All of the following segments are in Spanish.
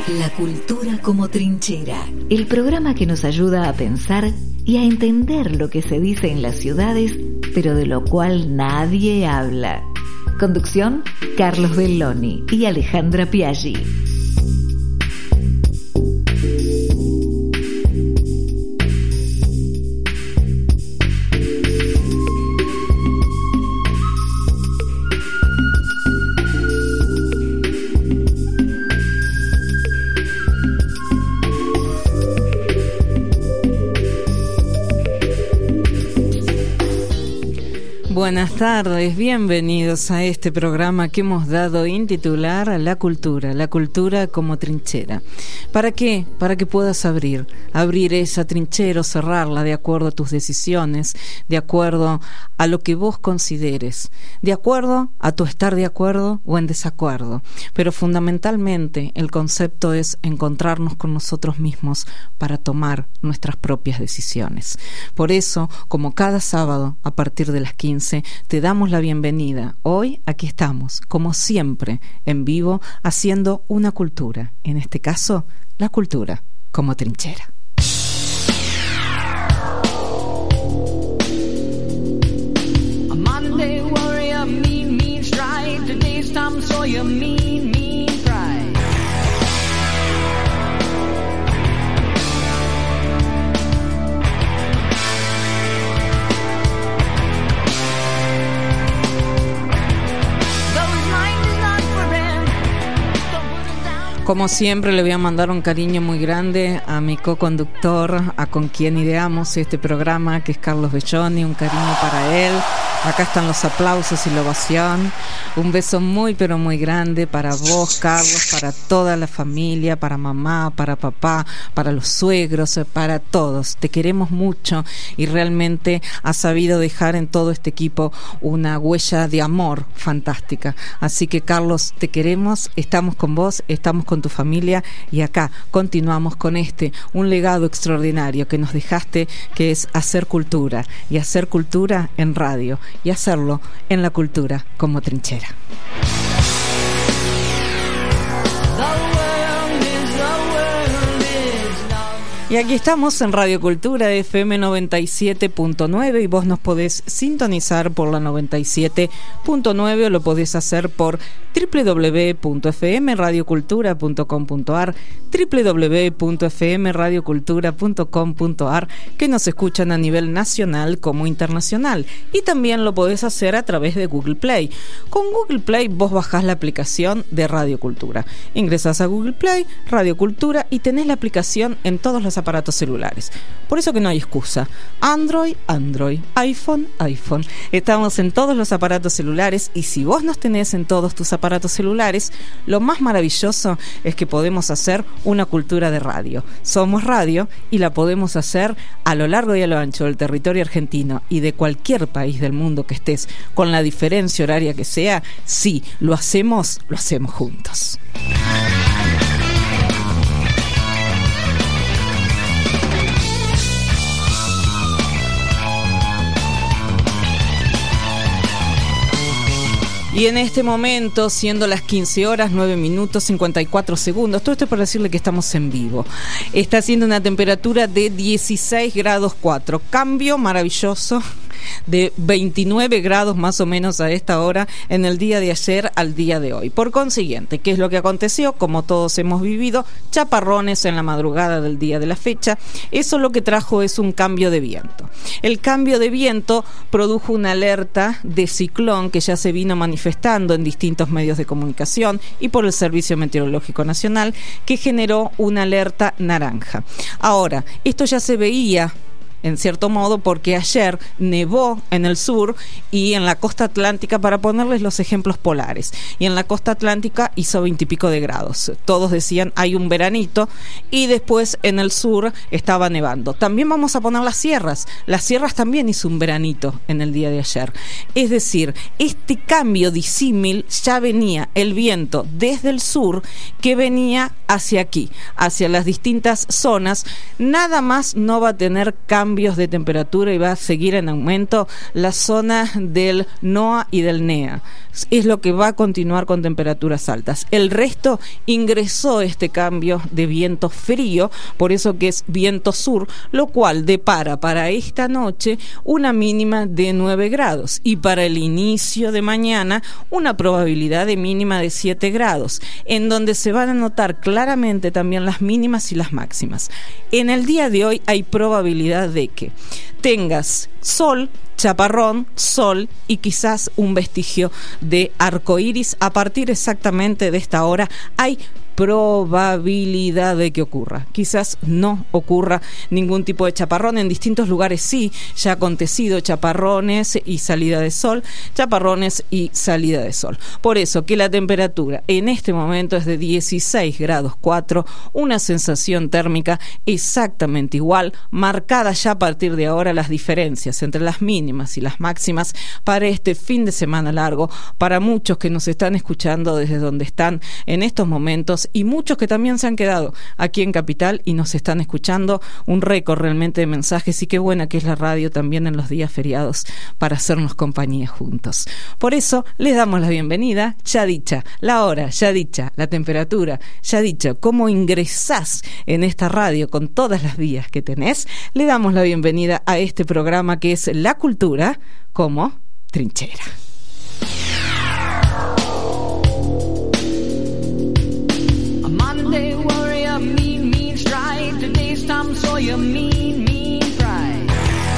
La cultura como trinchera, el programa que nos ayuda a pensar y a entender lo que se dice en las ciudades, pero de lo cual nadie habla. Conducción, Carlos Belloni y Alejandra Piaggi. Buenas tardes, bienvenidos a este programa que hemos dado en titular La cultura como trinchera. ¿Para qué? Para que puedas abrir esa trinchera o cerrarla de acuerdo a tus decisiones, de acuerdo a lo que vos consideres, de acuerdo a tu estar de acuerdo o en desacuerdo. Pero fundamentalmente el concepto es encontrarnos con nosotros mismos para tomar nuestras propias decisiones. Por eso, como cada sábado a partir de las 15, te damos la bienvenida. Hoy aquí estamos, como siempre, en vivo, haciendo una cultura. En este caso, la cultura como trinchera. A Monday warrior, mean stride. Today's Tom Sawyer, mean pride. Como siempre, le voy a mandar un cariño muy grande a mi co-conductor, a con quien ideamos este programa, que es Carlos Belloni. Un cariño para él. Acá están los aplausos y la ovación. Un beso muy, pero muy grande para vos, Carlos, para toda la familia, para mamá, para papá, para los suegros, para todos. Te queremos mucho y realmente has sabido dejar en todo este equipo una huella de amor fantástica. Así que, Carlos, te queremos, estamos con vos, estamos con tu familia y acá continuamos con un legado extraordinario que nos dejaste, que es hacer cultura y hacer cultura en radio y hacerlo en la cultura como trinchera. Y aquí estamos en Radio Cultura FM 97.9 y vos nos podés sintonizar por la 97.9 o lo podés hacer por www.fmradiocultura.com.ar, www.fmradiocultura.com.ar, que nos escuchan a nivel nacional como internacional, y también lo podés hacer a través de Google Play. Con Google Play vos bajás la aplicación de Radio Cultura, ingresás a Google Play, Radio Cultura, y tenés la aplicación en todos los aparatos celulares. Por eso que no hay excusa. Android, iPhone. Estamos en todos los aparatos celulares, y si vos nos tenés en todos tus aparatos celulares, lo más maravilloso es que podemos hacer una cultura de radio. Somos radio y la podemos hacer a lo largo y a lo ancho del territorio argentino y de cualquier país del mundo que estés, con la diferencia horaria que sea. Sí, lo hacemos juntos. Y en este momento, siendo las 15 horas, 9 minutos, 54 segundos, todo esto es para decirle que estamos en vivo. Está haciendo una temperatura de 16 grados 4. Cambio maravilloso de 29 grados más o menos a esta hora en el día de ayer al día de hoy. Por consiguiente, ¿qué es lo que aconteció? Como todos hemos vivido, chaparrones en la madrugada del día de la fecha. Eso lo que trajo es un cambio de viento. El cambio de viento produjo una alerta de ciclón que ya se vino manifestando en distintos medios de comunicación y por el Servicio Meteorológico Nacional, que generó una alerta naranja. Ahora, esto ya se veía en cierto modo, porque ayer nevó en el sur y en la costa atlántica, para ponerles los ejemplos polares, y en la costa atlántica hizo 20 y pico de grados. Todos decían hay un veranito, y después en el sur estaba nevando. También vamos a poner las sierras también hizo un veranito en el día de ayer. Es decir, este cambio disímil ya venía el viento desde el sur, que venía hacia aquí, hacia las distintas zonas. Nada más no va a tener cambio cambios de temperatura y va a seguir en aumento la zona del NOA y del NEA. Es lo que va a continuar con temperaturas altas. El resto ingresó este cambio de viento frío, por eso que es viento sur, lo cual depara para esta noche una mínima de 9 grados y para el inicio de mañana una probabilidad de mínima de 7 grados, en donde se van a notar claramente también las mínimas y las máximas. En el día de hoy hay probabilidad de que tengas sol, chaparrón, sol y quizás un vestigio de arcoíris. A partir exactamente de esta hora hay probabilidad de que ocurra. Quizás no ocurra ningún tipo de chaparrón. En distintos lugares sí, ya ha acontecido chaparrones y salida de sol, chaparrones y salida de sol. Por eso que la temperatura en este momento es de 16 grados 4, una sensación térmica exactamente igual, marcada ya a partir de ahora las diferencias entre las mínimas y las máximas para este fin de semana largo, para muchos que nos están escuchando desde donde están en estos momentos y muchos que también se han quedado aquí en Capital y nos están escuchando. Un récord realmente de mensajes, y qué buena que es la radio también en los días feriados para hacernos compañía juntos. Por eso les damos la bienvenida, ya dicha la hora, ya dicha la temperatura, ya dicho cómo ingresás en esta radio con todas las vías que tenés. Le damos la bienvenida a este programa que es La Cultura como Trinchera. Monday warrior, mean stride. Today's Tom Sawyer, mean pride.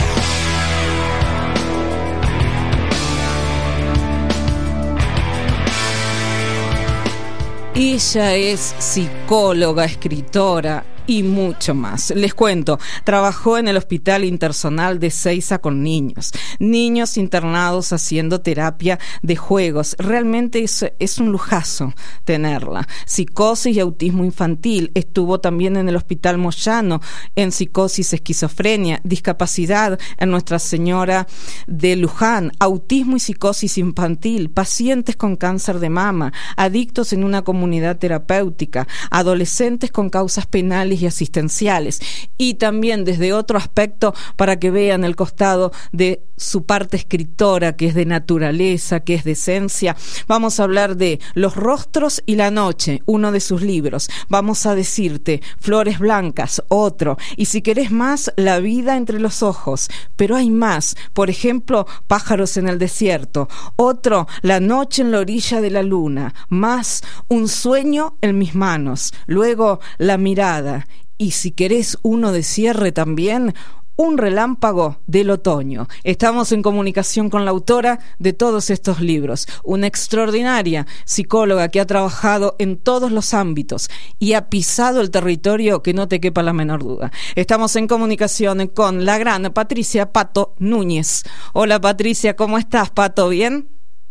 Ella es psicóloga, escritora y mucho más. Les cuento, trabajó en el Hospital Intersonal de Ezeiza con niños internados haciendo terapia de juegos. Realmente es un lujazo tenerla. Psicosis y autismo infantil. Estuvo también en el Hospital Moyano en psicosis, esquizofrenia, discapacidad en Nuestra Señora de Luján, autismo y psicosis infantil, pacientes con cáncer de mama, adictos en una comunidad terapéutica, adolescentes con causas penales y asistenciales, y también desde otro aspecto para que vean el costado de su parte escritora, que es de naturaleza, que es de esencia. Vamos a hablar de Los rostros y la noche, uno de sus libros. Vamos a decirte Flores blancas, otro, y si querés más, La vida entre los ojos. Pero hay más, por ejemplo, Pájaros en el desierto, otro, La noche en la orilla de la luna, más, Un sueño en mis manos, luego La mirada. Y si querés uno de cierre también, Un relámpago del otoño. Estamos en comunicación con la autora de todos estos libros, una extraordinaria psicóloga que ha trabajado en todos los ámbitos y ha pisado el territorio que no te quepa la menor duda. Estamos en comunicación con la gran Patricia Pato Núñez. Hola Patricia, ¿cómo estás, Pato? ¿Bien?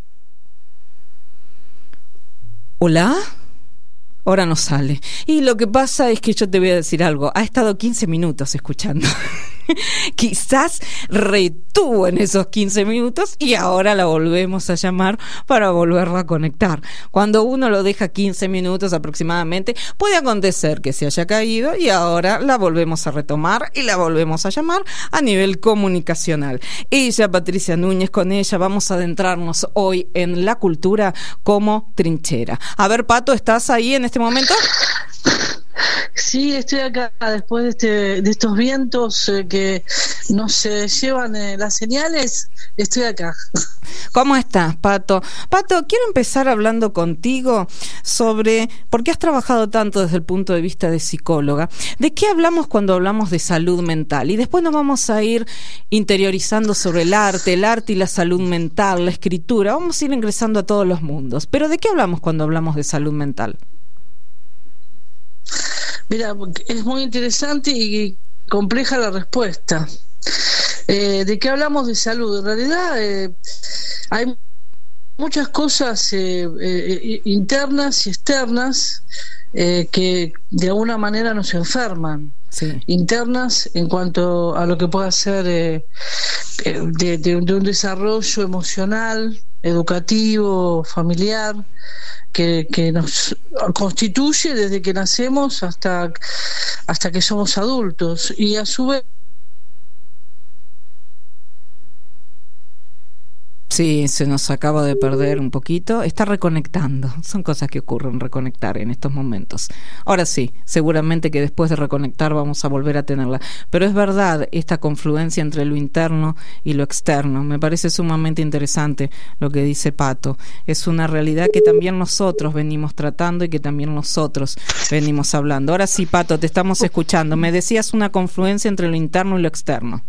¿Hola? Ahora no sale. Y lo que pasa es que yo te voy a decir algo. Ha estado 15 minutos escuchando. Quizás retuvo en esos 15 minutos y ahora la volvemos a llamar para volverla a conectar. Cuando uno lo deja 15 minutos aproximadamente, puede acontecer que se haya caído y ahora la volvemos a retomar y la volvemos a llamar a nivel comunicacional. Ella, Patricia Núñez, con ella vamos a adentrarnos hoy en la cultura como trinchera. A ver, Pato, ¿estás ahí en este momento? Sí, estoy acá después de estos vientos que nos llevan las señales. Estoy acá. ¿Cómo estás, Pato? Pato, quiero empezar hablando contigo sobre por qué has trabajado tanto desde el punto de vista de psicóloga. ¿De qué hablamos cuando hablamos de salud mental? Y después nos vamos a ir interiorizando sobre el arte y la salud mental, la escritura. Vamos a ir ingresando a todos los mundos. Pero ¿de qué hablamos cuando hablamos de salud mental? Mira, es muy interesante y compleja la respuesta. ¿De qué hablamos de salud? En realidad hay muchas cosas internas y externas que de alguna manera nos enferman. Sí. Internas en cuanto a lo que pueda ser de un desarrollo emocional, educativo, familiar, que nos constituye desde que nacemos hasta que somos adultos, y a su vez Sí, se nos acaba de perder un poquito. Está reconectando. Son cosas que ocurren, reconectar en estos momentos. Ahora sí, seguramente que después de reconectar vamos a volver a tenerla. Pero es verdad, esta confluencia entre lo interno y lo externo. Me parece sumamente interesante lo que dice Pato. Es una realidad que también nosotros venimos tratando y que también nosotros venimos hablando. Ahora sí, Pato, te estamos escuchando. Me decías una confluencia entre lo interno y lo externo.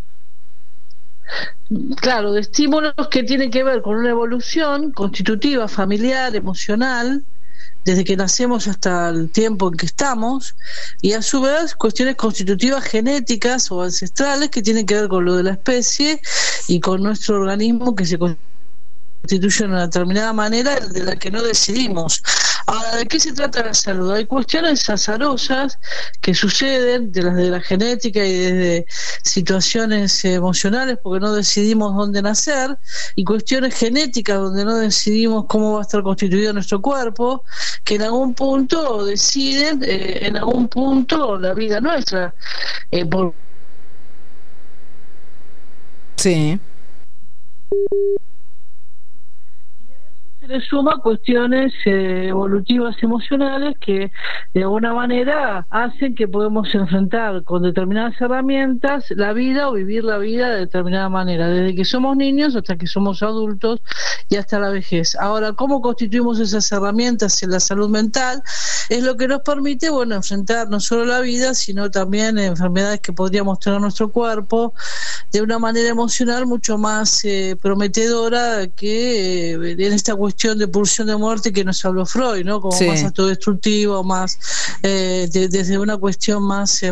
Claro, de estímulos que tienen que ver con una evolución constitutiva, familiar, emocional, desde que nacemos hasta el tiempo en que estamos, y a su vez cuestiones constitutivas genéticas o ancestrales que tienen que ver con lo de la especie y con nuestro organismo que se constituye de una determinada manera de la que no decidimos. Ahora, ¿de qué se trata la salud? Hay cuestiones azarosas que suceden de la genética y desde situaciones emocionales porque no decidimos dónde nacer, y cuestiones genéticas donde no decidimos cómo va a estar constituido nuestro cuerpo, que en algún punto deciden, en algún punto, la vida nuestra. Sí. Se le suma cuestiones evolutivas emocionales que de alguna manera hacen que podemos enfrentar con determinadas herramientas la vida o vivir la vida de determinada manera, desde que somos niños hasta que somos adultos y hasta la vejez. Ahora, ¿cómo constituimos esas herramientas en la salud mental? Es lo que nos permite, bueno, enfrentar no solo la vida, sino también enfermedades que podríamos tener en nuestro cuerpo de una manera emocional mucho más prometedora que en esta cuestión de pulsión de muerte que nos habló Freud, ¿no? Como sí, más autodestructivo, más desde una cuestión más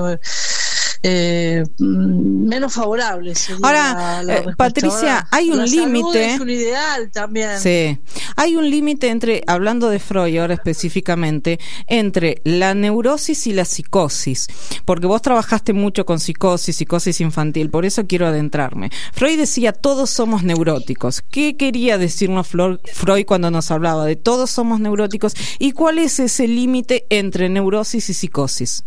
menos favorable. Ahora, Patricia, hay un límite. Es un ideal también. Sí, hay un límite entre, hablando de Freud ahora específicamente, entre la neurosis y la psicosis, porque vos trabajaste mucho con psicosis infantil, por eso quiero adentrarme. Freud decía todos somos neuróticos. ¿Qué quería decirnos Freud cuando nos hablaba de todos somos neuróticos? ¿Y cuál es ese límite entre neurosis y psicosis?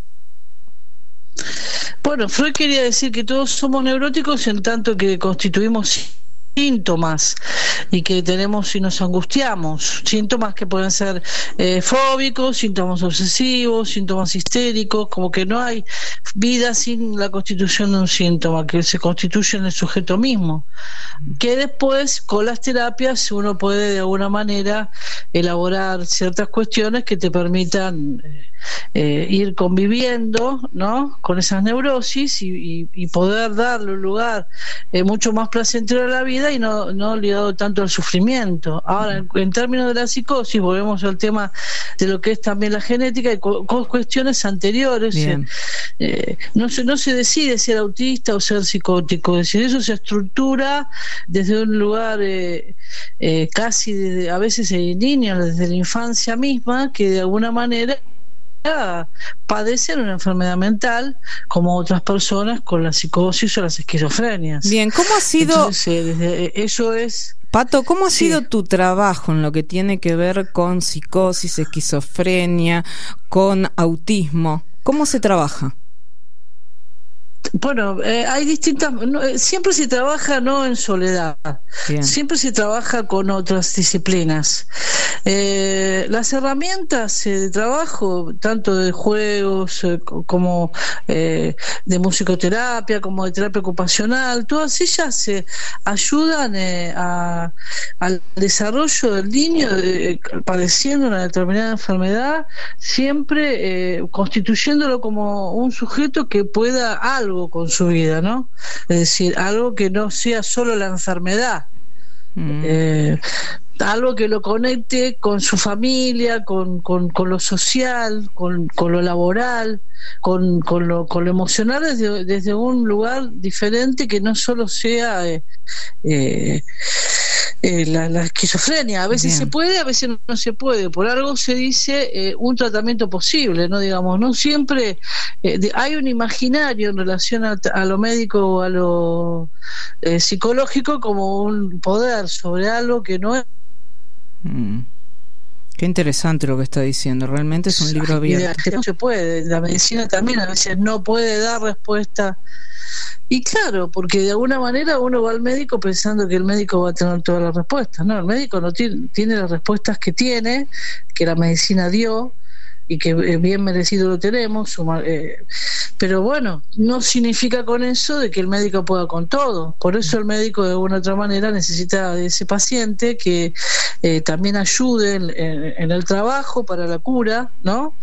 Bueno, Freud quería decir que todos somos neuróticos en tanto que constituimos síntomas y que tenemos y nos angustiamos, síntomas que pueden ser fóbicos, síntomas obsesivos, síntomas histéricos, como que no hay vida sin la constitución de un síntoma, que se constituye en el sujeto mismo, que después con las terapias uno puede de alguna manera elaborar ciertas cuestiones que te permitan ir conviviendo, ¿no?, con esas neurosis y poder darle un lugar mucho más placentero a la vida y no ligado tanto al sufrimiento. Ahora, en términos de la psicosis, volvemos al tema de lo que es también la genética y cuestiones anteriores. No se decide ser autista o ser psicótico, es decir, eso se estructura desde un lugar casi a veces en niños, desde la infancia misma, que de alguna manera padecen una enfermedad mental como otras personas con la psicosis o las esquizofrenias. Bien, ¿cómo ha sido? Entonces, eso es... Pato, ¿cómo ha sido tu trabajo en lo que tiene que ver con psicosis, esquizofrenia, con autismo? ¿Cómo se trabaja? Bueno, hay distintas... siempre se trabaja no en soledad. Bien. Siempre se trabaja con otras disciplinas. Las herramientas de trabajo, tanto de juegos como de musicoterapia, como de terapia ocupacional, todas ellas ayudan al desarrollo del niño padeciendo una determinada enfermedad, siempre constituyéndolo como un sujeto que pueda algo con su vida, ¿no? Es decir, algo que no sea solo la enfermedad, algo que lo conecte con su familia, con lo social, con lo laboral, con lo emocional desde un lugar diferente que no solo sea la esquizofrenia. A veces Bien. Se puede, a veces no se puede. Por algo se dice un tratamiento posible, no digamos, no siempre hay un imaginario en relación a lo médico o a lo psicológico como un poder sobre algo que no es. Qué interesante lo que está diciendo, realmente es un libro abierto. No se puede, la medicina también a veces no puede dar respuesta. Y claro, porque de alguna manera uno va al médico pensando que el médico va a tener todas las respuestas. No, el médico no tiene las respuestas que tiene, que la medicina dio, y que bien merecido lo tenemos, pero bueno, no significa con eso de que el médico pueda con todo. Por eso el médico de alguna otra manera necesita de ese paciente que también ayude en el trabajo para la cura, ¿no?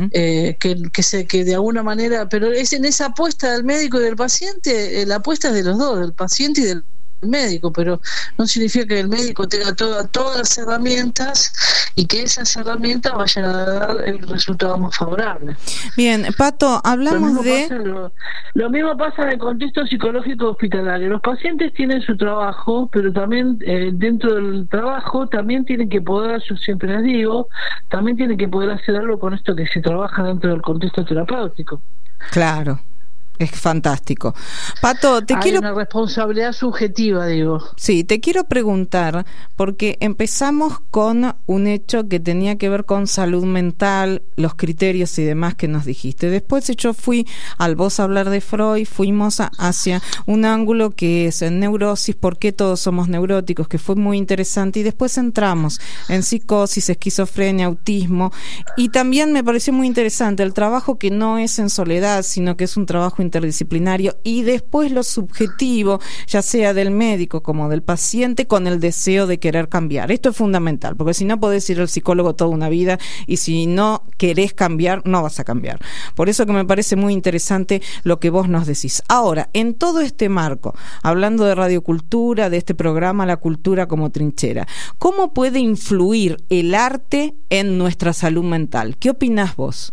Que de alguna manera, pero es en esa apuesta del médico y del paciente, la apuesta es de los dos, del paciente y del médico, pero no significa que el médico tenga todas las herramientas y que esas herramientas vayan a dar el resultado más favorable. Bien, Pato, hablamos lo mismo pasa en el contexto psicológico hospitalario. Los pacientes tienen su trabajo, pero también dentro del trabajo también tienen que poder, yo siempre les digo, también tienen que poder hacer algo con esto que se trabaja dentro del contexto terapéutico. Claro. Es fantástico. Pato, Hay una responsabilidad subjetiva, digo. Sí, te quiero preguntar, porque empezamos con un hecho que tenía que ver con salud mental, los criterios y demás que nos dijiste. Después yo fui, al vos hablar de Freud, fuimos hacia un ángulo que es en neurosis, por qué todos somos neuróticos, que fue muy interesante, y después entramos en psicosis, esquizofrenia, autismo, y también me pareció muy interesante el trabajo que no es en soledad, sino que es un trabajo interdisciplinario, y después lo subjetivo, ya sea del médico como del paciente, con el deseo de querer cambiar. Esto es fundamental, porque si no podés ir al psicólogo toda una vida y si no querés cambiar, no vas a cambiar. Por eso que me parece muy interesante lo que vos nos decís. Ahora, en todo este marco, hablando de radiocultura, de este programa La Cultura como Trinchera, ¿cómo puede influir el arte en nuestra salud mental? ¿Qué opinás vos?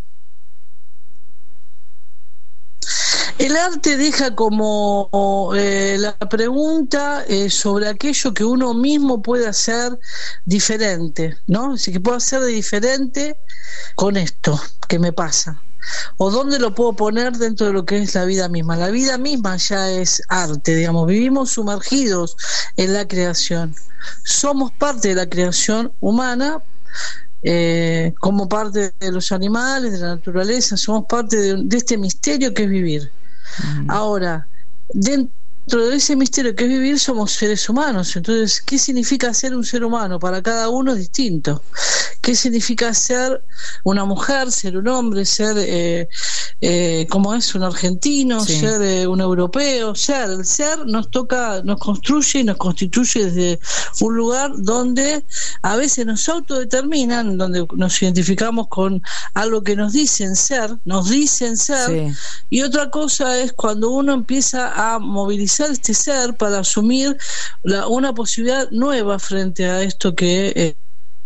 El arte deja como la pregunta sobre aquello que uno mismo puede hacer diferente, ¿no? Así que puedo hacer de diferente con esto que me pasa. O dónde lo puedo poner dentro de lo que es la vida misma. La vida misma ya es arte, digamos. Vivimos sumergidos en la creación. Somos parte de la creación humana, como parte de los animales, de la naturaleza. Somos parte de este misterio que es vivir. Ahora, dentro de ese misterio que es vivir, somos seres humanos. Entonces, ¿qué significa ser un ser humano? Para cada uno es distinto. ¿Qué significa ser una mujer, ser un hombre, ser como es un argentino, sí, ser un europeo? El ser nos construye y nos constituye desde un lugar donde a veces nos autodeterminan, donde nos identificamos con algo que nos dicen ser, sí. Y otra cosa es cuando uno empieza a movilizar este ser para asumir una posibilidad nueva frente a esto que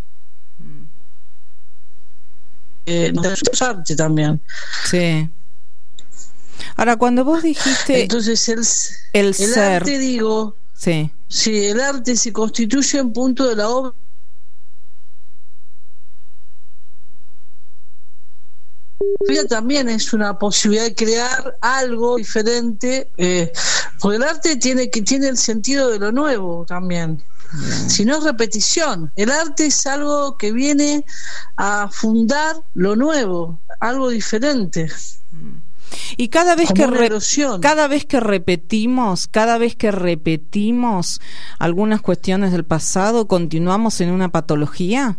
es arte también. Sí. Ahora, cuando vos dijiste entonces el ser, arte, digo, sí, el arte se constituye en punto de la obra. También es una posibilidad de crear algo diferente, porque el arte tiene el sentido de lo nuevo también. Si no es repetición, el arte es algo que viene a fundar lo nuevo, algo diferente. Y cada vez que repetimos algunas cuestiones del pasado, continuamos en una patología.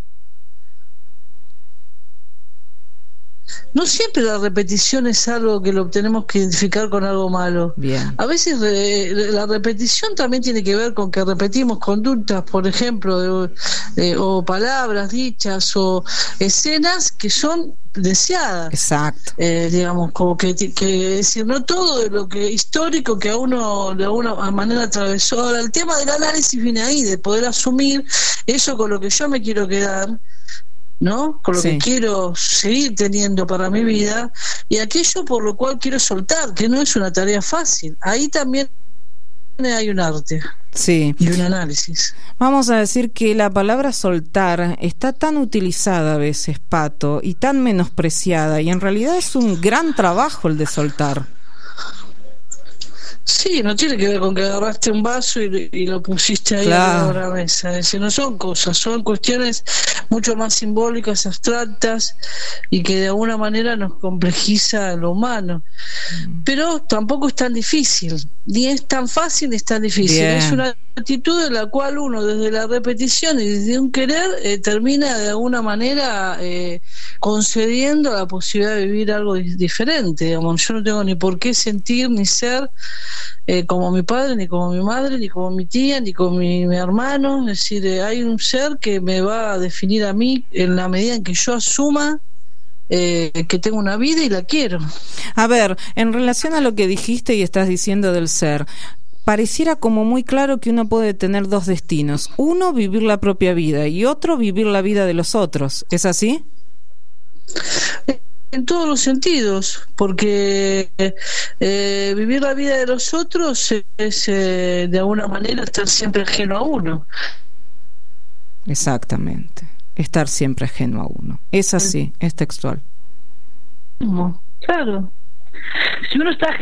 No siempre la repetición es algo que lo tenemos que identificar con algo malo. Bien. A veces la repetición también tiene que ver con que repetimos conductas, por ejemplo, o palabras dichas o escenas que son deseadas. Exacto. Digamos, como que decir, no todo de lo que histórico que a uno de alguna manera atravesó. Ahora, el tema del análisis viene ahí, de poder asumir eso con lo que yo me quiero quedar, ¿no? Con lo que quiero seguir teniendo para mi vida, y aquello por lo cual quiero soltar, que no es una tarea fácil. Ahí también hay un arte, sí, y un análisis. Vamos a decir que la palabra soltar está tan utilizada a veces, Pato, y tan menospreciada, y en realidad es un gran trabajo el de soltar. Sí, no tiene que ver con que agarraste un vaso y lo pusiste ahí Claro. a la mesa. Es decir, no son cosas, son cuestiones mucho más simbólicas, abstractas, y que de alguna manera nos complejiza lo humano. Pero tampoco es tan difícil, ni es tan fácil ni es tan difícil. Bien. Es una actitud en la cual uno, desde la repetición y desde un querer, termina de alguna manera concediendo la posibilidad de vivir algo diferente. Digamos, yo no tengo ni por qué sentir ni ser como mi padre, ni como mi madre, ni como mi tía, ni como mi hermano. Es decir, hay un ser que me va a definir a mí en la medida en que yo asuma que tengo una vida y la quiero. A ver, en relación a lo que dijiste y estás diciendo del ser, pareciera como muy claro que uno puede tener dos destinos. Uno, vivir la propia vida, y otro, vivir la vida de los otros. ¿Es así? En todos los sentidos, porque vivir la vida de los otros es de alguna manera estar siempre ajeno a uno. Exactamente. Estar siempre ajeno a uno. Es así, es textual. Claro. Si uno está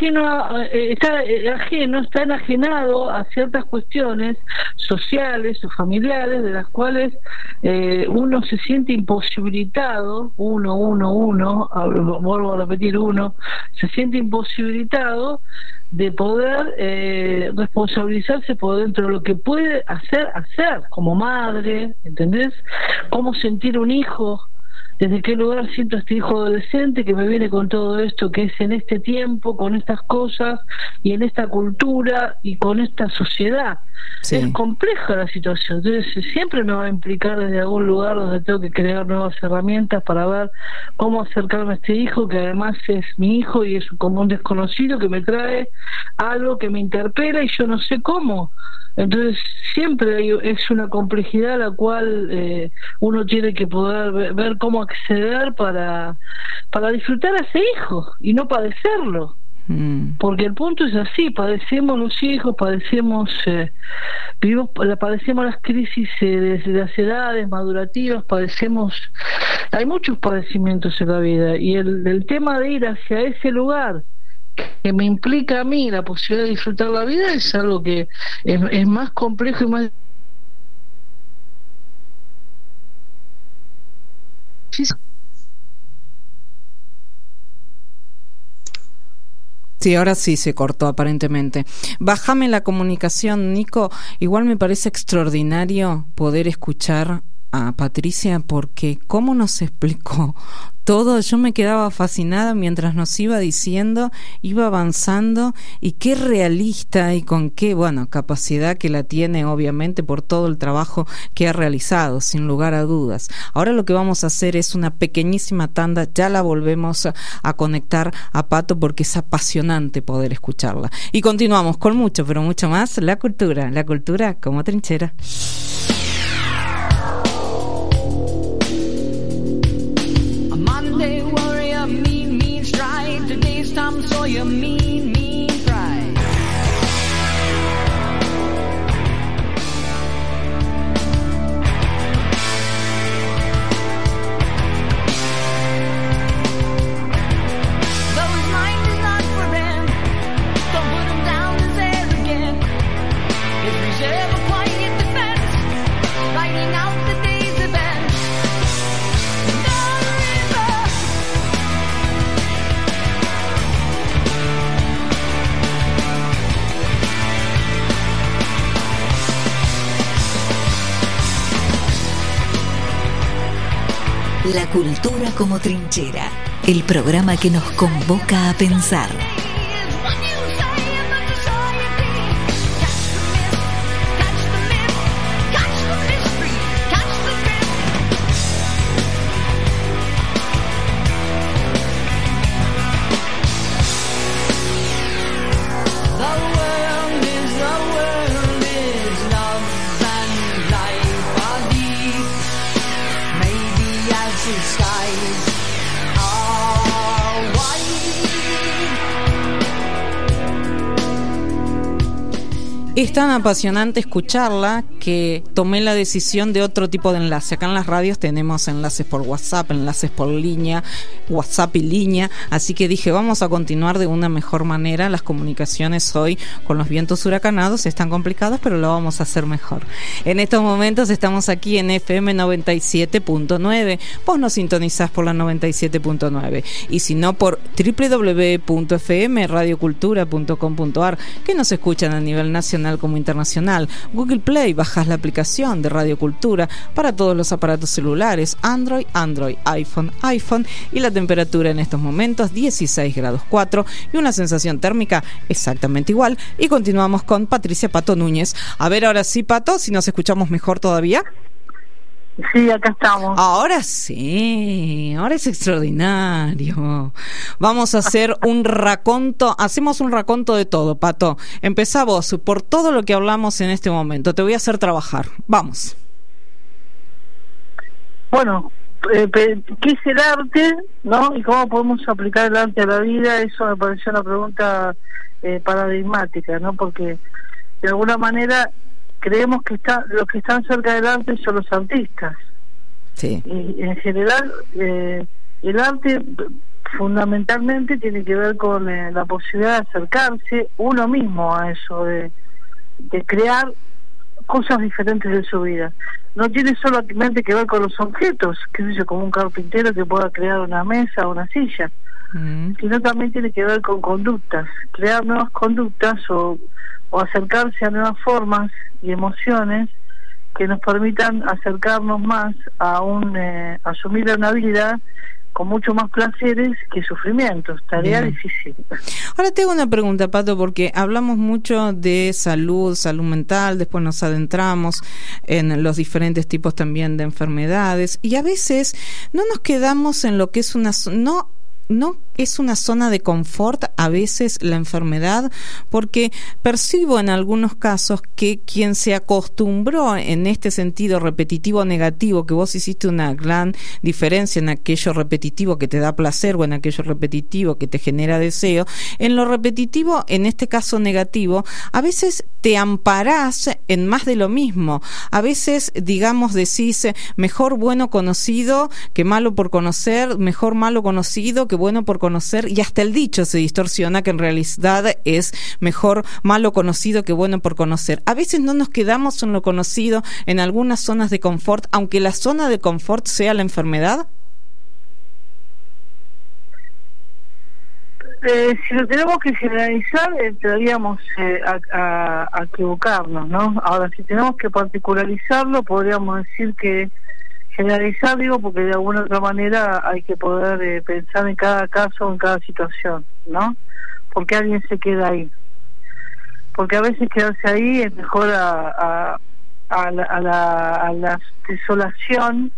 está enajenado a ciertas cuestiones sociales o familiares de las cuales uno se siente imposibilitado, vuelvo a repetir, uno se siente imposibilitado de poder responsabilizarse por dentro de lo que puede hacer como madre, ¿entendés? Cómo sentir un hijo, desde qué lugar siento a este hijo adolescente que me viene con todo esto, que es en este tiempo, con estas cosas y en esta cultura y con esta sociedad. Sí. Es compleja la situación, entonces siempre me va a implicar desde algún lugar donde tengo que crear nuevas herramientas para ver cómo acercarme a este hijo, que además es mi hijo y es como un desconocido que me trae algo que me interpela y yo no sé cómo. Entonces siempre es una complejidad a la cual uno tiene que poder ver cómo acceder para disfrutar a ese hijo y no padecerlo. Porque el punto es así, padecemos los hijos, padecemos las crisis de las edades madurativas, hay muchos padecimientos en la vida, y el tema de ir hacia ese lugar que me implica a mí la posibilidad de disfrutar la vida es algo que es más complejo y más Sí, ahora sí se cortó aparentemente. Bájame la comunicación, Nico. Igual me parece extraordinario poder escuchar a Patricia, porque cómo nos explicó todo, yo me quedaba fascinada mientras nos iba diciendo, iba avanzando, y qué realista y con qué, capacidad que la tiene, obviamente, por todo el trabajo que ha realizado, sin lugar a dudas. Ahora lo que vamos a hacer es una pequeñísima tanda, ya la volvemos a conectar a Pato porque es apasionante poder escucharla. Y continuamos con mucho, pero mucho más, la cultura como trinchera. Tom Sawyer, mean pride. Though his mind is not for him, don't put him down as arrogant. His reserve a quiet defense, writing out the day's events. Down the river. La cultura como trinchera, el programa que nos convoca a pensar. Es tan apasionante escucharla que tomé la decisión de otro tipo de enlace. Acá en las radios tenemos enlaces por WhatsApp, enlaces por línea, WhatsApp y línea, así que dije, vamos a continuar de una mejor manera. Las comunicaciones hoy con los vientos huracanados están complicadas, pero lo vamos a hacer mejor. En estos momentos estamos aquí en FM 97.9. Vos nos sintonizás por la 97.9 y si no por www.fmradiocultura.com.ar, que nos escuchan a nivel nacional como internacional. Google Play, bajás la aplicación de Radio Cultura para todos los aparatos celulares, Android, iPhone, y la temperatura en estos momentos 16 grados 4 y una sensación térmica exactamente igual. Y continuamos con Patricia Pato Núñez. A ver, ahora sí, Pato, si nos escuchamos mejor todavía. Sí, acá estamos. Ahora sí, ahora es extraordinario. Vamos a hacer un raconto, hacemos un raconto de todo, Pato. Empezá vos, por todo lo que hablamos en este momento. Te voy a hacer trabajar. Vamos. Bueno, ¿qué es el arte, no? Y cómo podemos aplicar el arte a la vida. Eso me pareció una pregunta paradigmática, ¿no? Porque de alguna manera creemos que los que están cerca del arte son los artistas. Sí. Y en general el arte fundamentalmente tiene que ver con la posibilidad de acercarse uno mismo a eso, de crear cosas diferentes de su vida. No tiene solamente que ver con los objetos, qué sé yo, como un carpintero que pueda crear una mesa o una silla, sino también tiene que ver con conductas, crear nuevas conductas o acercarse a nuevas formas y emociones que nos permitan acercarnos más a asumir una vida con mucho más placeres que sufrimientos. Tarea difícil. Ahora te hago una pregunta, Pato, porque hablamos mucho de salud mental, después nos adentramos en los diferentes tipos también de enfermedades, y a veces no nos quedamos en lo que es no es una zona de confort a veces la enfermedad, porque percibo en algunos casos que quien se acostumbró en este sentido repetitivo negativo, que vos hiciste una gran diferencia en aquello repetitivo que te da placer o en aquello repetitivo que te genera deseo, en lo repetitivo, en este caso negativo, a veces te amparás en más de lo mismo. A veces, digamos, decís, mejor bueno conocido que malo por conocer, mejor malo conocido que bueno por conocer, y hasta el dicho se distorsiona, que en realidad es mejor malo conocido que bueno por conocer. A veces no nos quedamos en lo conocido, en algunas zonas de confort, aunque la zona de confort sea la enfermedad. Si lo tenemos que generalizar, entraríamos a equivocarnos, ¿no? Ahora, si tenemos que particularizarlo, podríamos decir que generalizar, digo, porque de alguna otra manera hay que poder pensar en cada caso, en cada situación, ¿no? Porque alguien se queda ahí. Porque a veces quedarse ahí es mejor a la desolación,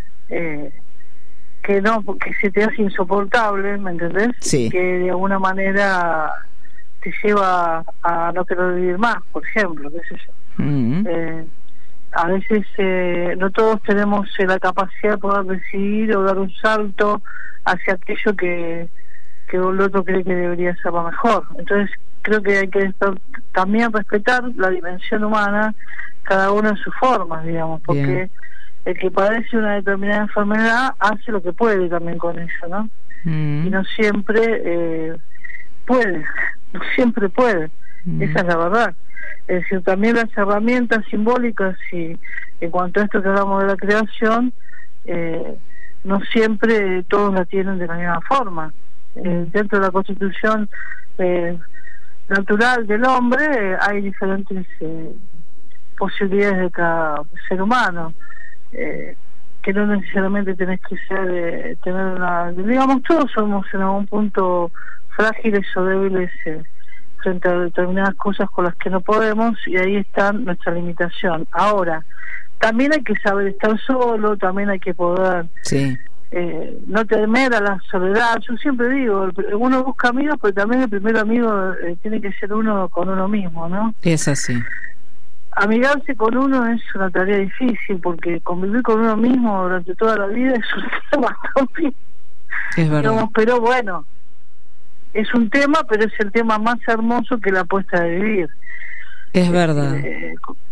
que no, porque se te hace insoportable, ¿me entendés? Sí. Que de alguna manera te lleva a no querer vivir más, por ejemplo, qué sé yo. A veces no todos tenemos la capacidad de poder decidir o dar un salto hacia aquello que el otro cree que debería ser lo mejor. Entonces creo que hay que también respetar la dimensión humana, cada uno en sus formas, digamos, porque Bien. El que padece una determinada enfermedad hace lo que puede también con eso, ¿no? Y no siempre puede, no siempre puede, esa es la verdad. Es decir, también las herramientas simbólicas, y en cuanto a esto que hablamos de la creación, no siempre todos la tienen de la misma forma. Dentro de la constitución natural del hombre hay diferentes posibilidades de cada ser humano, que no necesariamente tenés que tener una... Digamos, todos somos en algún punto frágiles o débiles frente a determinadas cosas con las que no podemos, y ahí está nuestra limitación. Ahora, también hay que saber estar solo, también hay que poder no temer a la soledad. Yo siempre digo, uno busca amigos, pero también el primer amigo tiene que ser uno con uno mismo, ¿no? Es así. Amigarse con uno es una tarea difícil, porque convivir con uno mismo durante toda la vida es un tema también. Es verdad. Digamos, pero bueno, es un tema, pero es el tema más hermoso que la apuesta de vivir. Es verdad.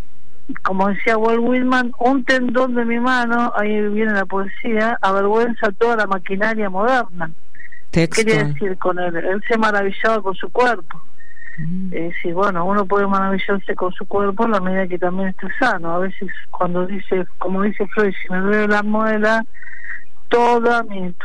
como decía Walt Whitman, un tendón de mi mano, ahí viene la poesía, avergüenza toda la maquinaria moderna. Texto. Quería decir con él se maravillaba con su cuerpo. Es decir, bueno, uno puede maravillarse con su cuerpo en la medida que también esté sano. A veces cuando dice, como dice Freud, si me duele la muela, toda mi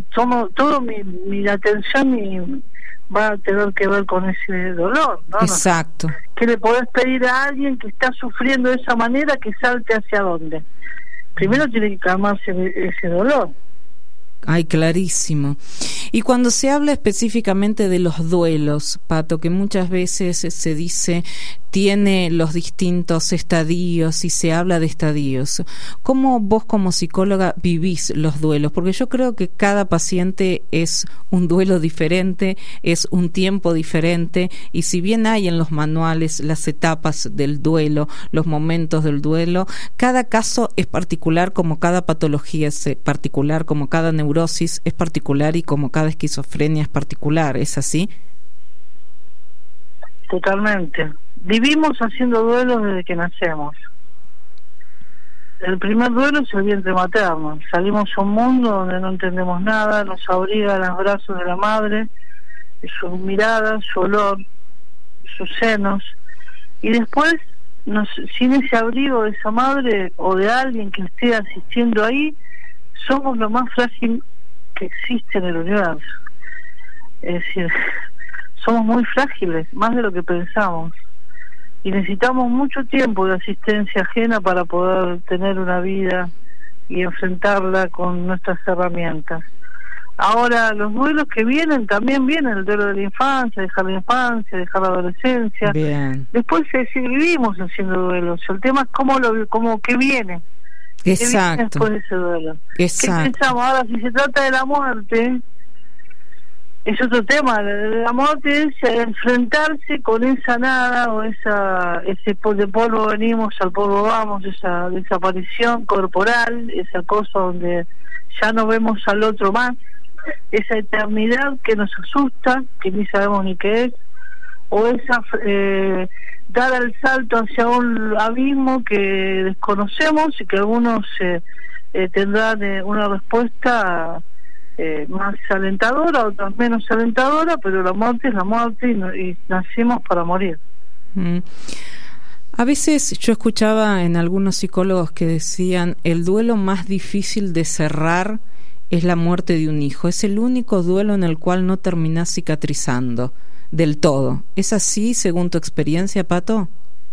atención va a tener que ver con ese dolor, ¿no? Exacto. ¿Qué le podés pedir a alguien que está sufriendo de esa manera que salte hacia dónde? Primero tiene que calmarse ese dolor. Ay, clarísimo. Y cuando se habla específicamente de los duelos, Pato, que muchas veces se dice tiene los distintos estadios y se habla de estadios, ¿cómo vos como psicóloga vivís los duelos? Porque yo creo que cada paciente es un duelo diferente, es un tiempo diferente, y si bien hay en los manuales las etapas del duelo, los momentos del duelo, cada caso es particular, como cada patología es particular, como cada neurosis es particular y como cada esquizofrenia es particular. ¿Es así? Totalmente. Vivimos haciendo duelos desde que nacemos. El primer duelo es el vientre materno. Salimos a un mundo donde no entendemos nada, nos abriga en los brazos de la madre, sus miradas, su olor, sus senos, y después, sin ese abrigo de esa madre o de alguien que esté asistiendo ahí, somos lo más frágil que existe en el universo. Es decir, somos muy frágiles, más de lo que pensamos, y necesitamos mucho tiempo de asistencia ajena para poder tener una vida y enfrentarla con nuestras herramientas. Ahora, los duelos que vienen, también vienen el duelo de la infancia, dejar la adolescencia. Bien. Después vivimos haciendo duelos. El tema es cómo que viene. Exacto. ¿Qué viene después de ese duelo? Exacto. ¿Qué pensamos? Ahora, si se trata de la muerte, es otro tema. La muerte es enfrentarse con esa nada o ese de polvo venimos, al polvo vamos, esa desaparición corporal, esa cosa donde ya no vemos al otro más, esa eternidad que nos asusta, que ni sabemos ni qué es, o dar el salto hacia un abismo que desconocemos y que algunos tendrán una respuesta más alentadora, otras menos alentadora, pero la muerte es la muerte y nacimos para morir. A veces yo escuchaba en algunos psicólogos que decían el duelo más difícil de cerrar es la muerte de un hijo. Es el único duelo en el cual no terminás cicatrizando del todo. ¿Es así según tu experiencia, Pato?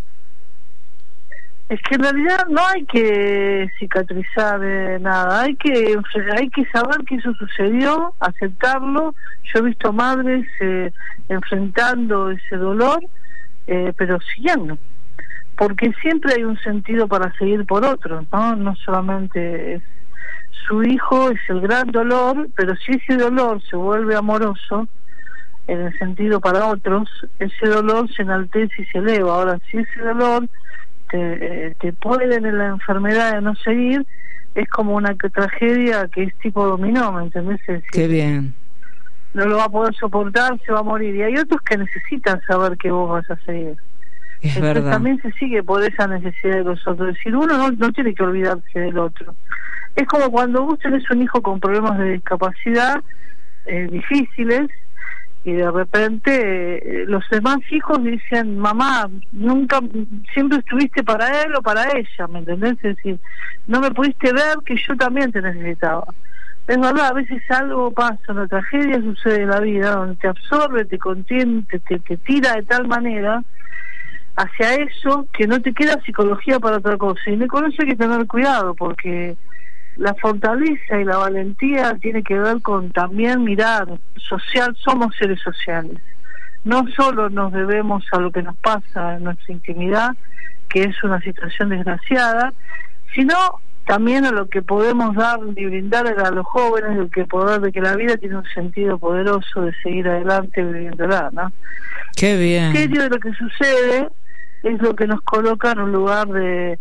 Es que en realidad no hay que cicatrizar nada, hay que saber que eso sucedió, aceptarlo. Yo he visto madres enfrentando ese dolor, pero siguiendo, porque siempre hay un sentido para seguir por otro, no solamente es su hijo, es el gran dolor, pero si ese dolor se vuelve amoroso en el sentido para otros, ese dolor se enaltece y se eleva. Ahora, si ese dolor te pueden en la enfermedad de no seguir, es como una tragedia que es tipo dominó, ¿me entendés? Es decir, qué bien. No lo va a poder soportar, se va a morir. Y hay otros que necesitan saber que vos vas a seguir. Es Entonces verdad. también se sigue por esa necesidad de los otros. Es decir, uno no tiene que olvidarse del otro. Es como cuando vos tenés un hijo con problemas de discapacidad difíciles, y de repente los demás hijos dicen, mamá, siempre estuviste para él o para ella, ¿me entendés? Es decir, no me pudiste ver que yo también te necesitaba. Es verdad, a veces algo pasa, una tragedia sucede en la vida donde te absorbe, te contiene, te tira de tal manera hacia eso que no te queda psicología para otra cosa. Y con eso hay que tener cuidado, porque la fortaleza y la valentía tiene que ver con también mirar social. Somos seres sociales, no solo nos debemos a lo que nos pasa en nuestra intimidad, que es una situación desgraciada, sino también a lo que podemos dar y brindar a los jóvenes, de que la vida tiene un sentido poderoso de seguir adelante viviéndola, ¿no? Qué bien. En serio, de lo que sucede es lo que nos coloca en un lugar de